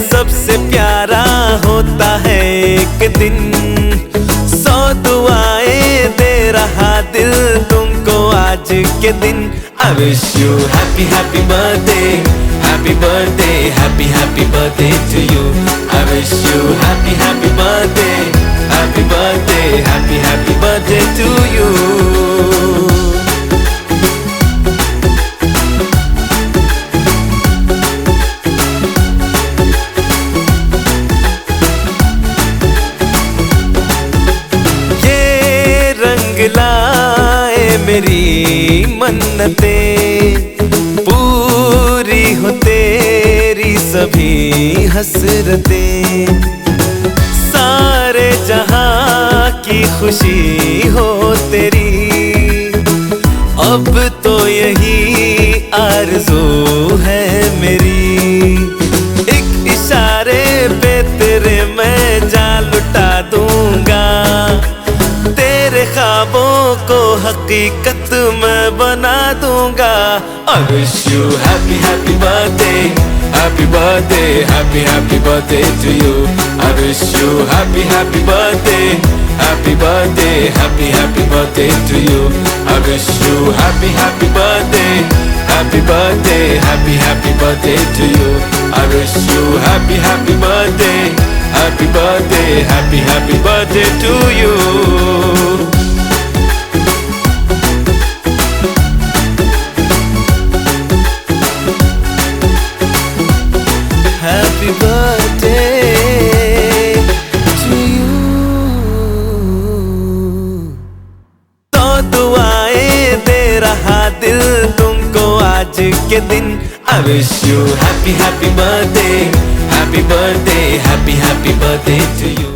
सबसे प्यारा होता है एक दिन। 100 दुआएं दे रहा दिल तुमको आज के दिन। I wish you happy happy birthday, happy birthday, happy happy birthday to you. I wish you happy happy birthday, happy birthday, happy happy birthday to you. लाए मेरी मन्नतें, पूरी हो तेरी सभी हसरतें। सारे जहां की खुशी हो तेरी, अब तो यही आरज़ू है मेरी। एक इशारे पे तेरे मैं जान लुटा दूंगा, तेरे ख्वाबों को हकीकत मैं बना दूंगा। I wish you happy happy birthday, happy birthday, happy happy birthday to you. I wish you happy happy birthday, happy birthday, happy happy birthday to you. I wish you happy happy birthday, happy birthday, happy happy birthday to you. I wish you happy happy birthday, happy birthday, happy happy birthday to you. Happy birthday to you. 100 दुआएं दे रहा दिल तुमको आज के दिन। I wish you happy happy birthday, happy birthday, happy happy birthday to you.